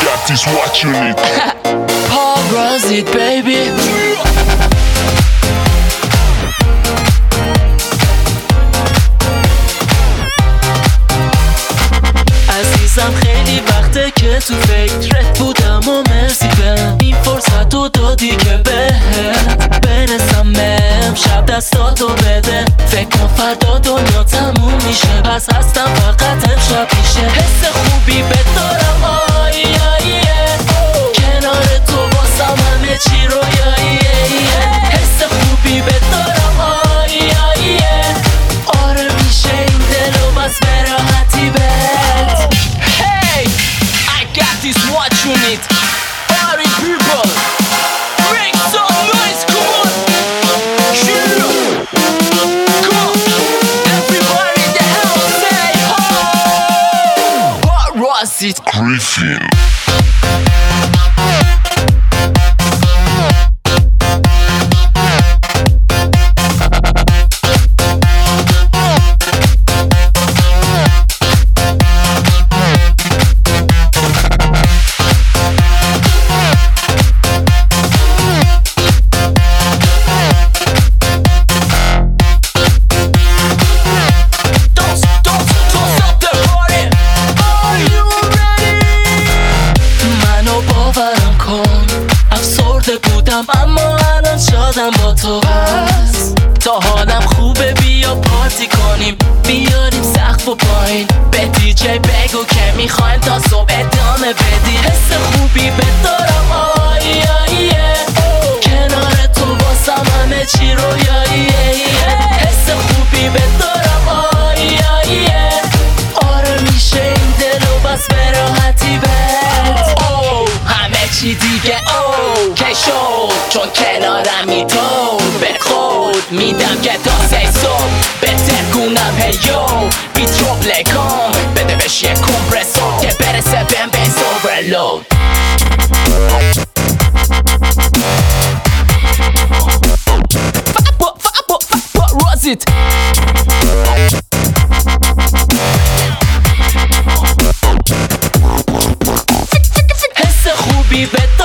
got this what you need. Paparazzi baby. عزیزم خیلی وقته که تو فکرت بودم و مرسی به این فرصت رو دادی که برسم امشب دستاتو بده. فکر کن فردا دنیا تموم میشه، پس هستم فقط امشب میشه. حس خوبی به دارم آیه کنار تو واسم همه چی رو حس خوبی به دارم آیه آره میشه این دلو بس به راحتی بد. Hey, I got this what you need. Party people, make some noise, come on. Come on, everybody in the house say ho. What was it? Griffin. اما الان شادم با تو هست، تا حالم خوبه بیا پارتی کنیم، بیاریم سقف و پایین، به دیجی بگو که میخوایم تا صبح ادامه بدی. حس خوبی به دارم آیه کنار تو واسم همه چی رو حس خوبی به دارم آیه آره میشه این دلو بس به راحتی بد. همه چی دیگه که شد چون کنارمی تو به خود میدم که تا 3 صبح بترکونم هیو بیت رو پلی کن بده بهش یه کمپرسور که برسه بهم بیس اوورلود. رازیت حس خوبی به